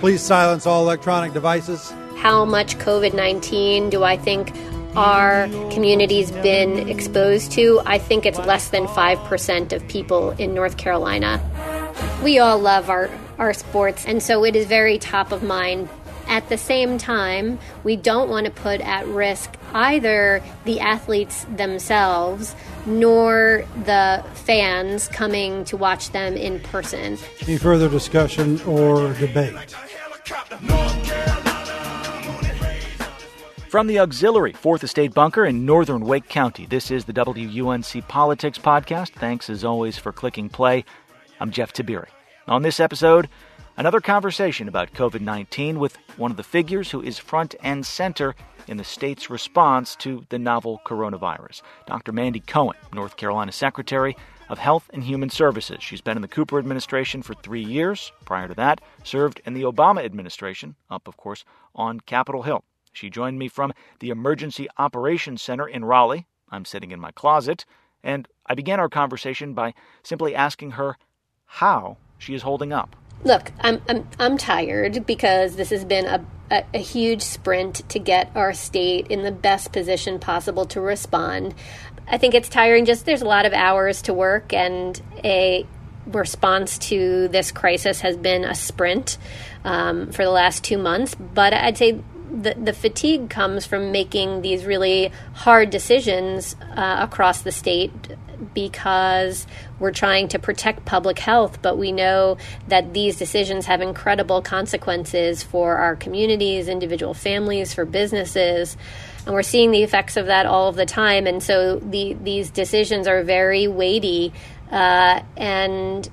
Please silence all electronic devices. How much COVID-19 do I think our community's been exposed to? I think it's less than 5% of people in North Carolina. We all love our sports, and so it is very top of mind. At the same time, we don't want to put at risk either the athletes themselves nor the fans coming to watch them in person. Any further discussion or debate? From the auxiliary 4th Estate Bunker in northern Wake County, this is the WUNC Politics Podcast. Thanks, as always, for clicking play. I'm Jeff Tiberi. On this episode, another conversation about COVID-19 with one of the figures who is front and center in the state's response to the novel coronavirus, Dr. Mandy Cohen, North Carolina Secretary of Health and Human Services. She's been in the Cooper administration for 3 years. Prior to that, served in the Obama administration, up, of course, on Capitol Hill. She joined me from the Emergency Operations Center in Raleigh. I'm sitting in my closet, and I began our conversation by simply asking her how she is holding up. Look, I'm tired because this has been a huge sprint to get our state in the best position possible to respond. I think it's tiring. Just there's a lot of hours to work, and a response to this crisis has been a sprint for the last 2 months. But I'd say the fatigue comes from making these really hard decisions across the state because we're trying to protect public health, but we know that these decisions have incredible consequences for our communities, individual families, for businesses, and we're seeing the effects of that all of the time. And so these decisions are very weighty and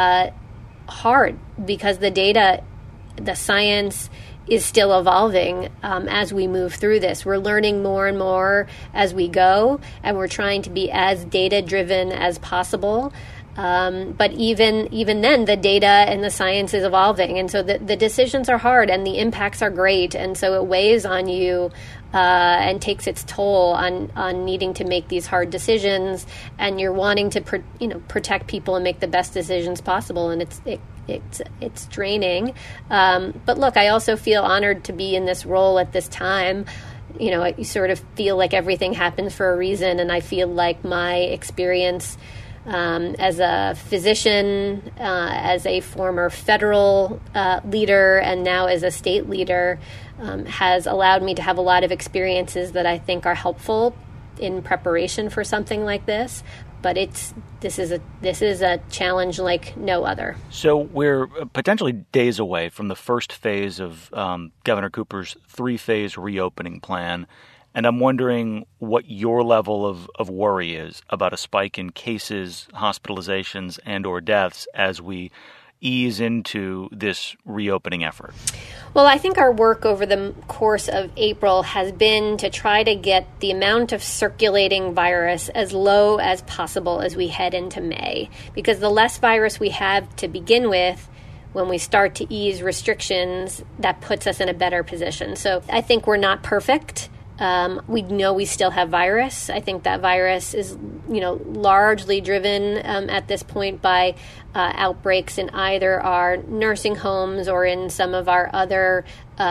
hard because the data, the science is still evolving as we move through this. We're learning more and more as we go, and we're trying to be as data-driven as possible. But even then, the data and the science is evolving. And so the decisions are hard and the impacts are great. And so it weighs on you and takes its toll on needing to make these hard decisions. And you're wanting to protect people and make the best decisions possible. And it's draining. But look, I also feel honored to be in this role at this time. You sort of feel like everything happens for a reason. And I feel like my experience as a physician, as a former federal leader, and now as a state leader, has allowed me to have a lot of experiences that I think are helpful in preparation for something like this. But this is a challenge like no other. So we're potentially days away from the first phase of Governor Cooper's 3-phase reopening plan. And I'm wondering what your level of worry is about a spike in cases, hospitalizations, and or deaths as we ease into this reopening effort. Well, I think our work over the course of April has been to try to get the amount of circulating virus as low as possible as we head into May. Because the less virus we have to begin with, when we start to ease restrictions, that puts us in a better position. So I think we're not perfect. We know we still have virus. I think that virus is, largely driven at this point by outbreaks in either our nursing homes or in some of our other,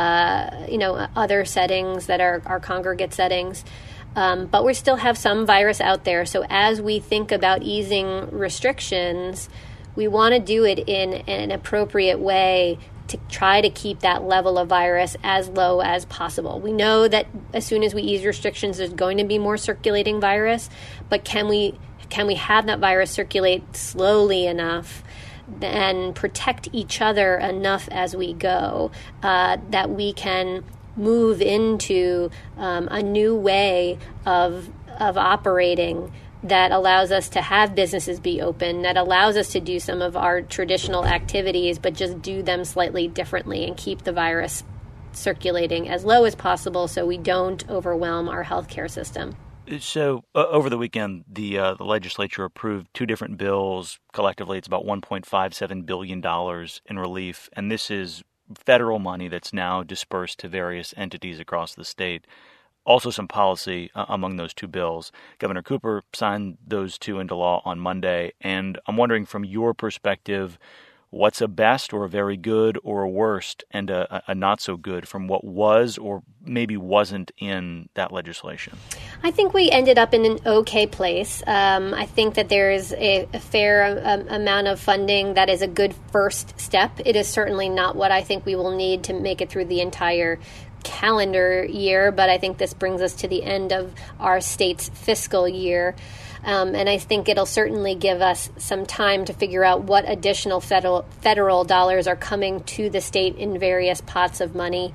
other settings that are our congregate settings. But we still have some virus out there. So as we think about easing restrictions, we want to do it in an appropriate way to try to keep that level of virus as low as possible. We know that as soon as we ease restrictions, there's going to be more circulating virus, but can we have that virus circulate slowly enough and protect each other enough as we go that we can move into a new way of operating that allows us to have businesses be open, that allows us to do some of our traditional activities, but just do them slightly differently and keep the virus circulating as low as possible so we don't overwhelm our healthcare system. So over the weekend, the legislature approved 2 different bills. Collectively, it's about $1.57 billion in relief, and this is federal money that's now dispersed to various entities across the state. Also some policy among those 2 bills. Governor Cooper signed those 2 into law on Monday, and I'm wondering from your perspective, what's a best or a very good or a worst and a not so good from what was or maybe wasn't in that legislation? I think we ended up in an okay place. I think that there is a fair amount of funding that is a good first step. It is certainly not what I think we will need to make it through the entire calendar year, but I think this brings us to the end of our state's fiscal year. And I think it'll certainly give us some time to figure out what additional federal dollars are coming to the state in various pots of money.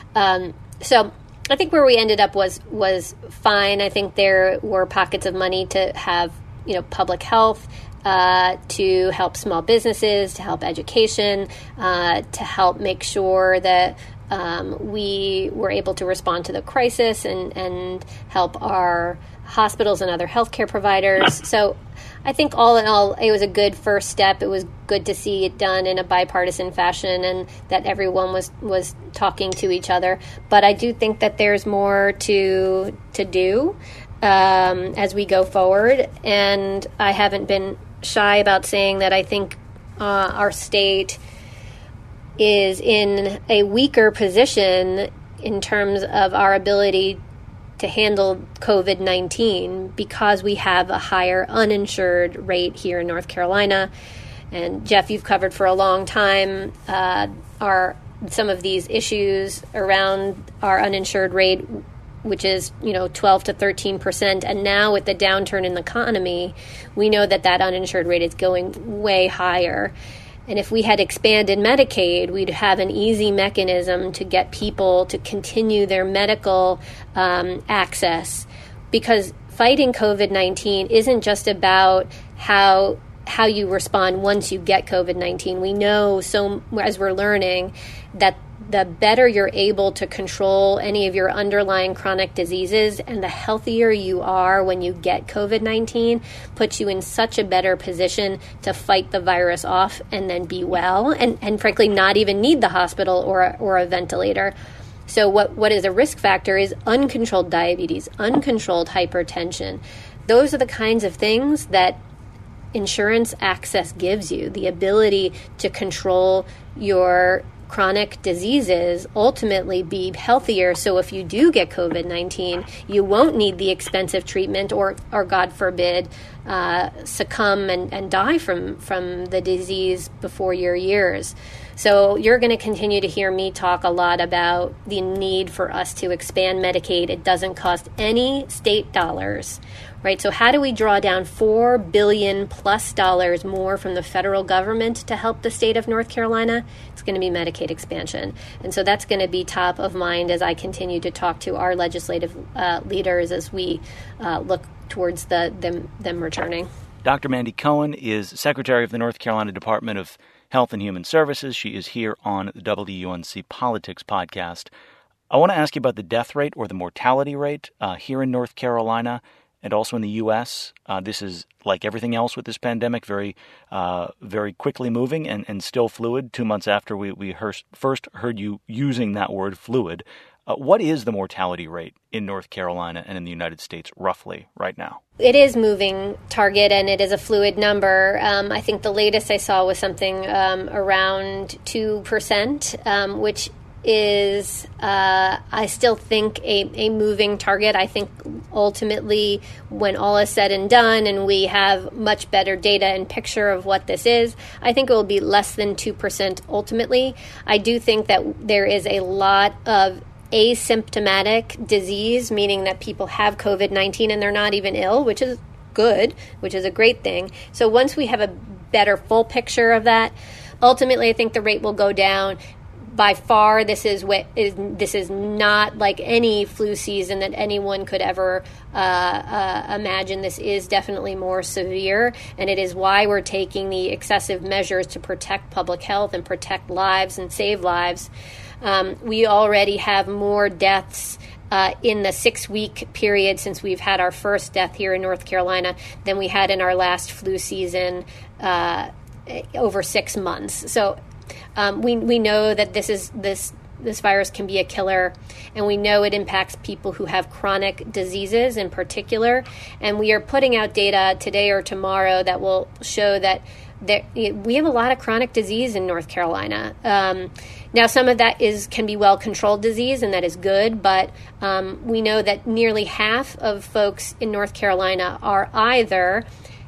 So I think where we ended up was fine. I think there were pockets of money to have, public health, to help small businesses, to help education, to help make sure that we were able to respond to the crisis and help our hospitals and other healthcare providers. So I think all in all, it was a good first step. It was good to see it done in a bipartisan fashion and that everyone was talking to each other. But I do think that there's more to do as we go forward. And I haven't been shy about saying that I think our state is in a weaker position in terms of our ability to handle COVID-19 because we have a higher uninsured rate here in North Carolina. And Jeff, you've covered for a long time some of these issues around our uninsured rate, which is 12 to 13%. And now with the downturn in the economy, we know that uninsured rate is going way higher. And if we had expanded Medicaid, we'd have an easy mechanism to get people to continue their medical access. Because fighting COVID-19 isn't just about how you respond once you get COVID-19. We know, so as we're learning, that the better you're able to control any of your underlying chronic diseases and the healthier you are when you get COVID-19 puts you in such a better position to fight the virus off and then be well and frankly not even need the hospital or a ventilator. So what is a risk factor is uncontrolled diabetes, uncontrolled hypertension. Those are the kinds of things that insurance access gives you, the ability to control your chronic diseases, ultimately be healthier. So if you do get COVID-19, you won't need the expensive treatment or God forbid, succumb and die from the disease before your years. So you're going to continue to hear me talk a lot about the need for us to expand Medicaid. It doesn't cost any state dollars, right? So how do we draw down $4 billion plus more from the federal government to help the state of North Carolina? It's going to be Medicaid expansion. And so that's going to be top of mind as I continue to talk to our legislative leaders as we look towards them returning. Dr. Mandy Cohen is Secretary of the North Carolina Department of Health and Human Services. She is here on the WUNC Politics podcast. I want to ask you about the death rate or the mortality rate here in North Carolina and also in the U.S. This is, like everything else with this pandemic, very quickly moving and still fluid. 2 months after we first heard you using that word, fluid. What is the mortality rate in North Carolina and in the United States roughly right now? It is moving target and it is a fluid number. I think the latest I saw was something around 2%, which is, I still think, a moving target. I think ultimately when all is said and done and we have much better data and picture of what this is, I think it will be less than 2% ultimately. I do think that there is a lot of asymptomatic disease, meaning that people have COVID-19 and they're not even ill, which is good, which is a great thing. So once we have a better full picture of that, ultimately I think the rate will go down. By far, this is not like any flu season that anyone could ever imagine. This is definitely more severe, and it is why we're taking the excessive measures to protect public health and protect lives and save lives. We already have more deaths in the 6-week period since we've had our first death here in North Carolina than we had in our last flu season over 6 months. So we know that this virus can be a killer, and we know it impacts people who have chronic diseases in particular. And we are putting out data today or tomorrow that will show that we have a lot of chronic disease in North Carolina. Now, some of that can be well-controlled disease, and that is good, but we know that nearly half of folks in North Carolina are either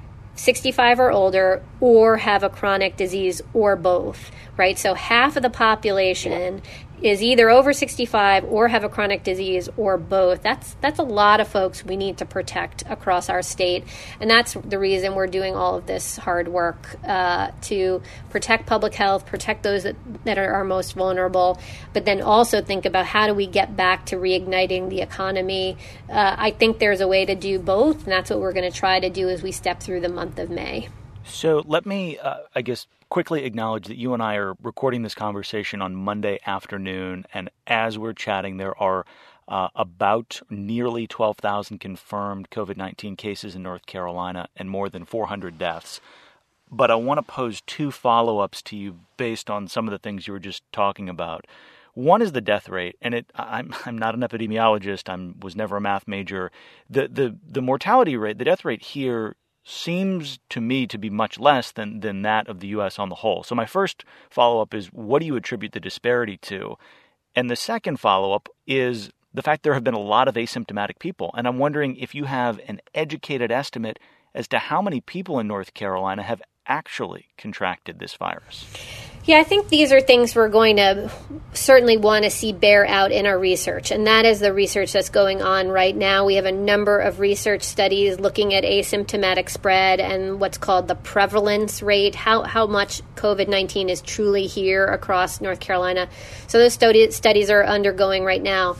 65 or older or have a chronic disease or both, right? So half of the population is either over 65 or have a chronic disease or both. That's a lot of folks we need to protect across our state. And that's the reason we're doing all of this hard work to protect public health, protect those that are our most vulnerable, but then also think about how do we get back to reigniting the economy. I think there's a way to do both, and that's what we're going to try to do as we step through the month of May. So let me, quickly acknowledge that you and I are recording this conversation on Monday afternoon, and as we're chatting, there are about nearly 12,000 confirmed COVID-19 cases in North Carolina and more than 400 deaths. But I want to pose two follow-ups to you based on some of the things you were just talking about. One is the death rate, and I'm not an epidemiologist. I was never a math major. The mortality rate, the death rate here seems to me to be much less than that of the U.S. on the whole. So my first follow-up is, what do you attribute the disparity to? And the second follow-up is the fact there have been a lot of asymptomatic people. And I'm wondering if you have an educated estimate as to how many people in North Carolina have actually contracted this virus. Yeah, I think these are things we're going to certainly want to see bear out in our research, and that is the research that's going on right now. We have a number of research studies looking at asymptomatic spread and what's called the prevalence rate, how much COVID-19 is truly here across North Carolina. So those studies are undergoing right now.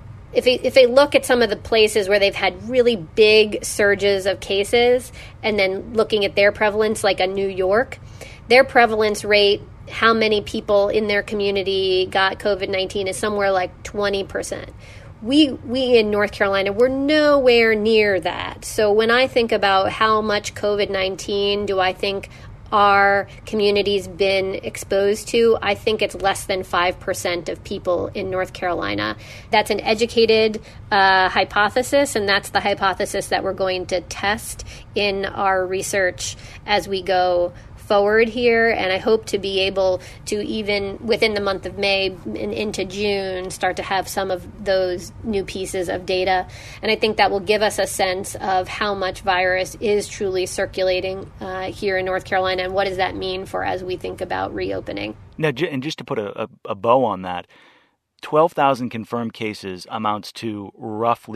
If they look at some of the places where they've had really big surges of cases and then looking at their prevalence, like a New York, their prevalence rate, how many people in their community got COVID-19 is somewhere like 20%. We in North Carolina, we're nowhere near that. So when I think about how much COVID-19 do I think our community's been exposed to, I think it's less than 5% of people in North Carolina. That's an educated hypothesis, and that's the hypothesis that we're going to test in our research as we go forward here, and I hope to be able to, even within the month of May and into June, start to have some of those new pieces of data. And I think that will give us a sense of how much virus is truly circulating here in North Carolina, and what does that mean for as we think about reopening. Now, and just to put a bow on that, 12,000 confirmed cases amounts to roughly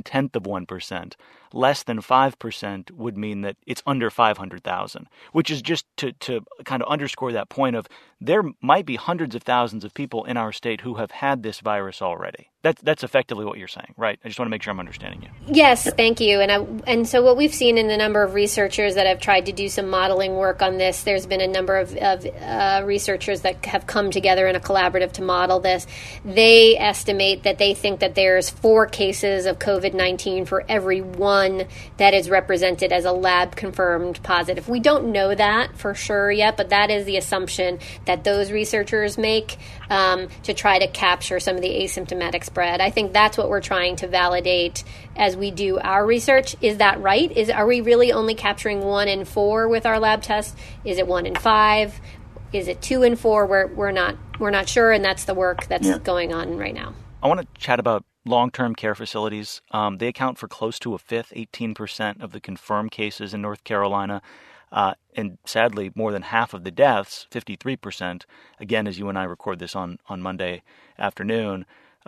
0.1%. Less than 5% would mean that it's under 500,000, which is just to kind of underscore that point of there might be hundreds of thousands of people in our state who have had this virus already. That's effectively what you're saying, right? I just want to make sure I'm understanding you. Yes, thank you. And so what we've seen in the number of researchers that have tried to do some modeling work on this, there's been a number of researchers that have come together in a collaborative to model this. They estimate that they think that there's 4 cases of COVID-19 for every one that is represented as a lab-confirmed positive. We don't know that for sure yet, but that is the assumption that those researchers make to try to capture some of the asymptomatic spread. I think that's what we're trying to validate as we do our research. Is that right? Are we really only capturing 1 in 4 with our lab tests? Is it 1 in 5? Is it 2 in 4? We're not sure, and that's the work that's going on right now. I want to chat about long-term care facilities. They account for close to a fifth, 18% of the confirmed cases in North Carolina. And sadly, more than half of the deaths, 53%, again, as you and I record this on Monday afternoon.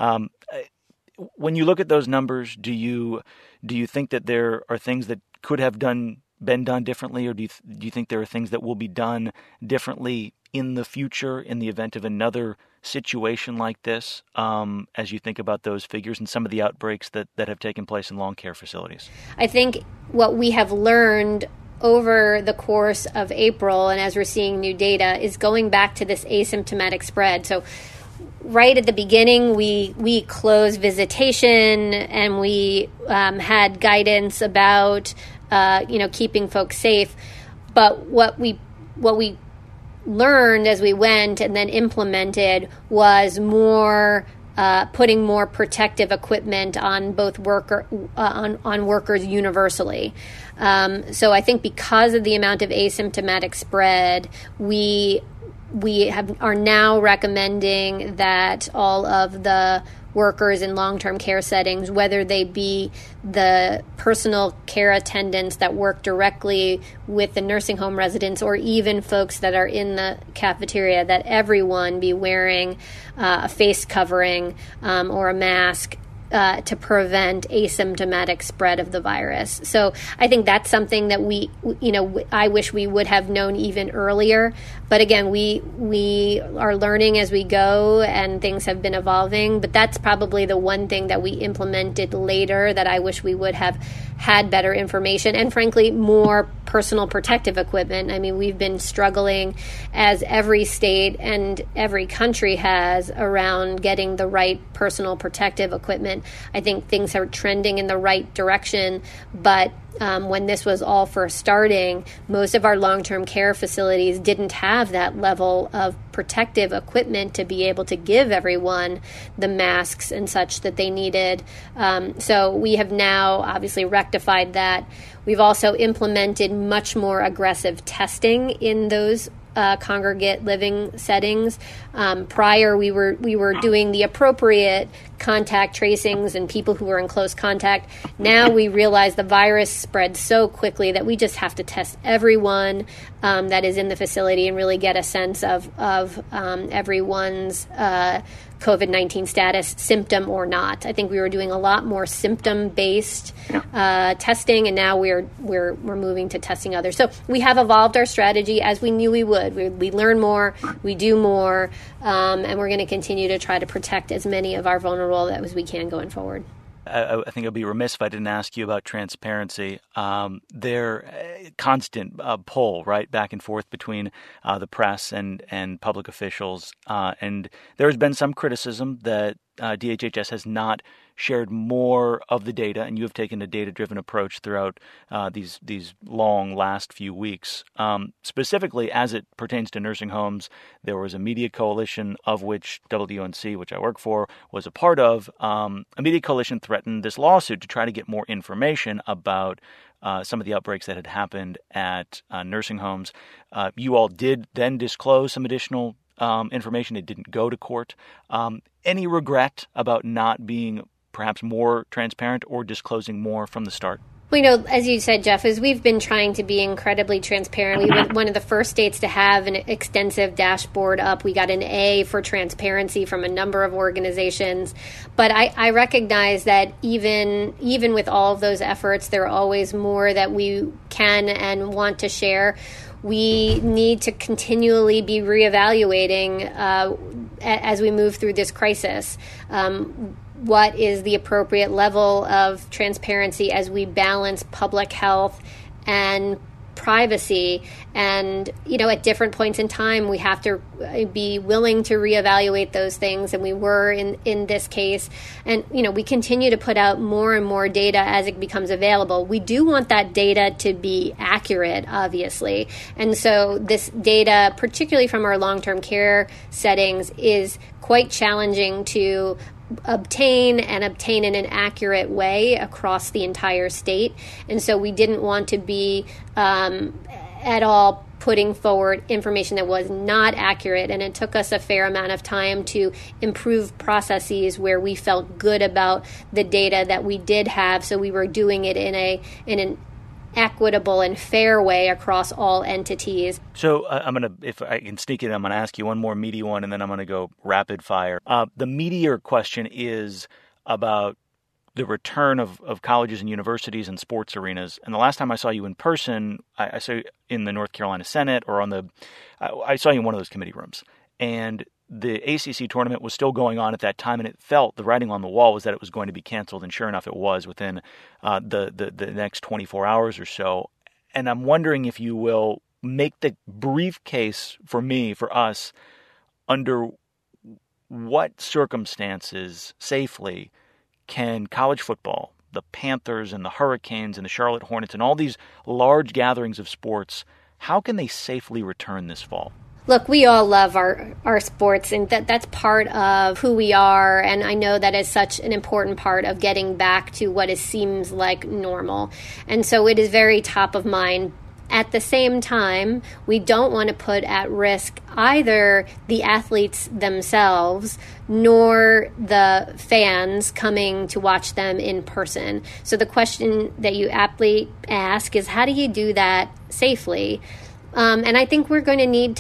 When you look at those numbers, do you think that there are things that could have been done differently, or do you think there are things that will be done differently in the future in the event of another situation like this, as you think about those figures and some of the outbreaks that have taken place in long care facilities? I think what we have learned over the course of April, and as we're seeing new data, is going back to this asymptomatic spread. So right at the beginning, we closed visitation, and we had guidance about keeping folks safe. But what we learned as we went and then implemented was more putting more protective equipment on both on workers universally. So I think because of the amount of asymptomatic spread, we are now recommending that all of the workers in long-term care settings, whether they be the personal care attendants that work directly with the nursing home residents or even folks that are in the cafeteria, that everyone be wearing a face covering or a mask to prevent asymptomatic spread of the virus. So I think that's something that I wish we would have known even earlier. But again, we are learning as we go, and things have been evolving. But that's probably the one thing that we implemented later that I wish we would have had better information and, frankly, more personal protective equipment. I mean, we've been struggling, as every state and every country has, around getting the right personal protective equipment. I think things are trending in the right direction, but when this was all first starting, most of our long-term care facilities didn't have that level of protective equipment to be able to give everyone the masks and such that they needed. So we have now obviously rectified that. We've also implemented much more aggressive testing in those congregate living settings. Prior, we were doing the appropriate contact tracings and people who were in close contact. Now we realize the virus spreads so quickly that we just have to test everyone that is in the facility and really get a sense of everyone's COVID-19 status, symptom or not. I think we were doing a lot more symptom-based testing, and now we're moving to testing others. So we have evolved our strategy as we knew we would. We learn more, we do more, and we're going to continue to try to protect as many of our vulnerable as we can going forward. I think I'd be remiss if I didn't ask you about transparency. Their constant pull, right, back and forth between the press and public officials. And there has been some criticism that DHHS has not shared more of the data, and you have taken a data-driven approach throughout these long last few weeks. Specifically, as it pertains to nursing homes, there was a media coalition of which WUNC, which I work for, was a part of. A media coalition threatened this lawsuit to try to get more information about some of the outbreaks that had happened at nursing homes. You all did then disclose some additional information. It didn't go to court. Any regret about not being perhaps more transparent or disclosing more from the start? Well, as you said, Jeff, is we've been trying to be incredibly transparent. We were one of the first states to have an extensive dashboard up. We got an A for transparency from a number of organizations. But I recognize that even with all of those efforts, there are always more that we can and want to share. We need to continually be reevaluating as we move through this crisis. What is the appropriate level of transparency as we balance public health and privacy? And, at different points in time, we have to be willing to reevaluate those things. And we were in this case. And, we continue to put out more and more data as it becomes available. We do want that data to be accurate, obviously. And so this data, particularly from our long-term care settings, is quite challenging to obtain in an accurate way across the entire state. And so we didn't want to be at all putting forward information that was not accurate. And it took us a fair amount of time to improve processes where we felt good about the data that we did have. So we were doing it in an equitable and fair way across all entities. So if I can sneak it, I'm going to ask you one more meaty one, and then I'm going to go rapid fire. The meatier question is about the return of colleges and universities and sports arenas. And the last time I saw you in person, I saw you in the North Carolina Senate or I saw you in one of those committee rooms. And the ACC tournament was still going on at that time, and it felt the writing on the wall was that it was going to be canceled, and sure enough, it was within the next 24 hours or so. And I'm wondering if you will make the brief case for us, under what circumstances safely can college football, the Panthers and the Hurricanes and the Charlotte Hornets and all these large gatherings of sports, how can they safely return this fall? Look, we all love our sports, and that's part of who we are, and I know that is such an important part of getting back to what seems like normal. And so it is very top of mind. At the same time, we don't want to put at risk either the athletes themselves nor the fans coming to watch them in person. So the question that you aptly ask is, how do you do that safely? And I think we're going to need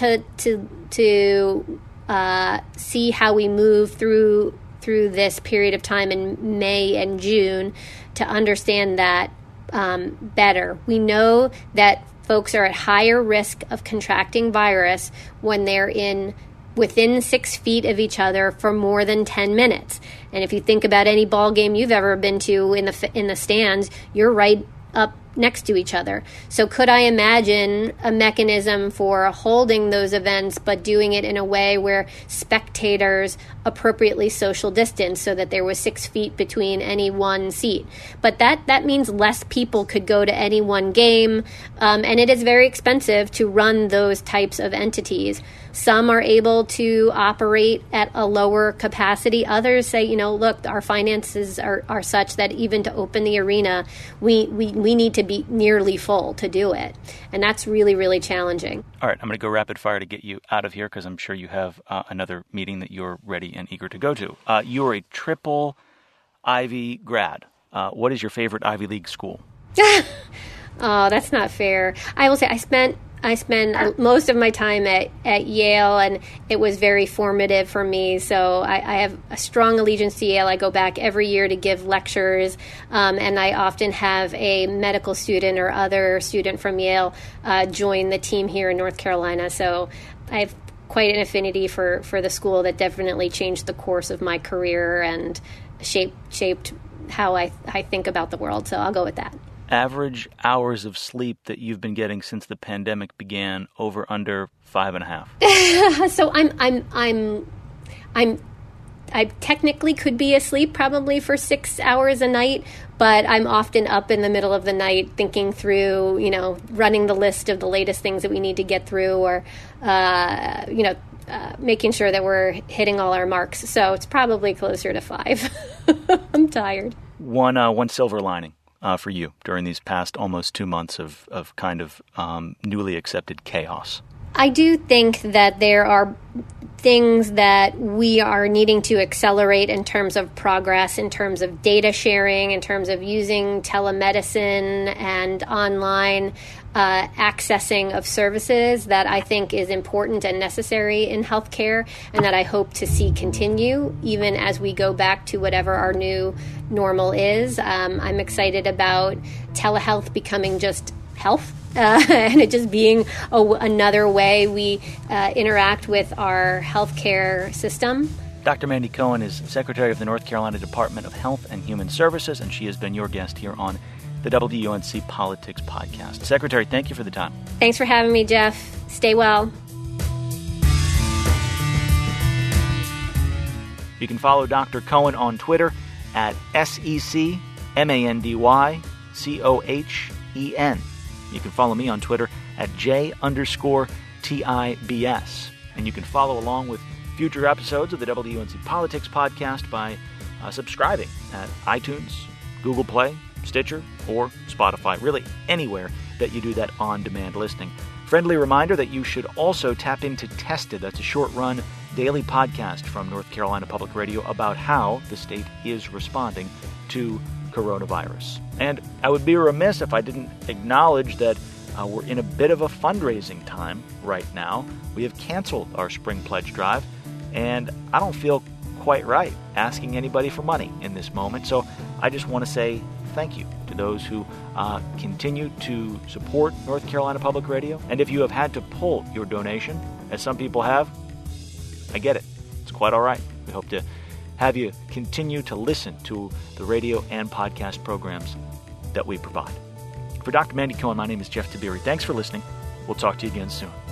to see how we move through this period of time in May and June to understand that better. We know that folks are at higher risk of contracting virus when they're within 6 feet of each other for more than 10 minutes. And if you think about any ball game you've ever been to in the stands, you're right up next to each other. So could I imagine a mechanism for holding those events, but doing it in a way where spectators appropriately social distance so that there was 6 feet between any one seat? But that means less people could go to any one game, and it is very expensive to run those types of entities. Some are able to operate at a lower capacity. Others say, look, our finances are such that even to open the arena, we need to be nearly full to do it. And that's really, really challenging. All right, I'm going to go rapid fire to get you out of here because I'm sure you have another meeting that you're ready and eager to go to. You're a triple Ivy grad. What is your favorite Ivy League school? Oh, that's not fair. I will say I spent most of my time at Yale, and it was very formative for me. So I have a strong allegiance to Yale. I go back every year to give lectures, and I often have a medical student or other student from Yale join the team here in North Carolina. So I have quite an affinity for the school that definitely changed the course of my career and shaped how I think about the world. So I'll go with that. Average hours of sleep that you've been getting since the pandemic began, over under 5.5? So I technically could be asleep probably for 6 hours a night, but I'm often up in the middle of the night thinking through, running the list of the latest things that we need to get through, or making sure that we're hitting all our marks. So it's probably closer to 5. I'm tired. One silver lining for you during these past almost 2 months of kind of newly accepted chaos? I do think that there are things that we are needing to accelerate in terms of progress, in terms of data sharing, in terms of using telemedicine and online accessing of services that I think is important and necessary in healthcare, and that I hope to see continue even as we go back to whatever our new normal is. I'm excited about telehealth becoming just health. And it just being another way we interact with our healthcare system. Dr. Mandy Cohen is Secretary of the North Carolina Department of Health and Human Services, and she has been your guest here on the WUNC Politics Podcast. Secretary, thank you for the time. Thanks for having me, Jeff. Stay well. You can follow Dr. Cohen on Twitter at SECMANDYCOHEN. You can follow me on Twitter at J_TIBS. And you can follow along with future episodes of the WUNC Politics Podcast by subscribing at iTunes, Google Play, Stitcher, or Spotify, really anywhere that you do that on-demand listening. Friendly reminder that you should also tap into Tested. That's a short-run daily podcast from North Carolina Public Radio about how the state is responding to coronavirus. And I would be remiss if I didn't acknowledge that we're in a bit of a fundraising time right now. We have canceled our spring pledge drive, and I don't feel quite right asking anybody for money in this moment. So I just want to say thank you to those who continue to support North Carolina Public Radio. And if you have had to pull your donation, as some people have, I get it. It's quite all right. We hope to have you continue to listen to the radio and podcast programs that we provide. For Dr. Mandy Cohen, my name is Jeff Tiberi. Thanks for listening. We'll talk to you again soon.